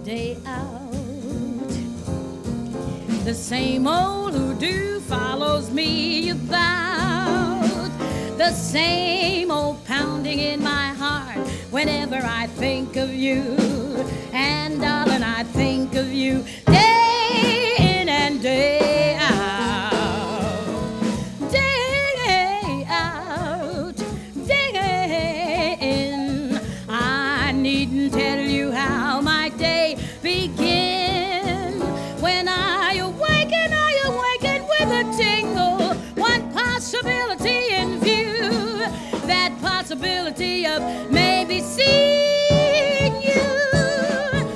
day out. The same old hoodoo follows me about. The same old pounding in my heart whenever I think of you. And darling, I think of you day in and day out. Day out, day in. I needn't tell you how my day begins. When I awaken with a tingle. One possibility in view, that possibility of maybe seeing